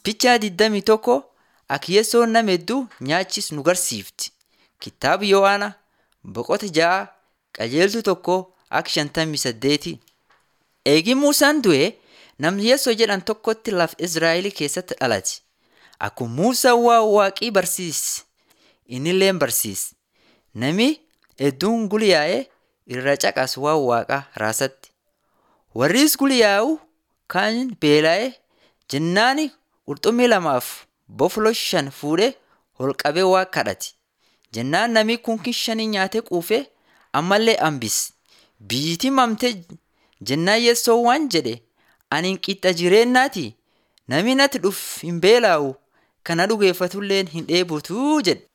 Fichaa 21 Akiyyeessoon nama hedduu nyaachis nu garsiifti. Kitaaba Yohaana boqota 6 qajeeltuu 1:58. Eegi Muusaan du'e namni Yeesoo jedhan tokkotti lafa Israa'el keessatti dhalate. Akkuma Muusaan waa waaqii barsiise innillee barsiise. Nami hedduun guliyaa'ee irra caqas waa waaqaa raasatti. Warris guliyaa'u kaan beela'ee jennaani qurxummii 2 bofloo 5 fuudhee holqabee waa kadhate. Jennaan nami 5,000 nyaatee quufee ammallee hambise. Biyyitiin mamtee jennaan Yeesoo waan jedhe ani qixxa jireenyaati. Nami natti dhufu hin beela'u kana dhugeeffatullee hin dheebotu jedhe.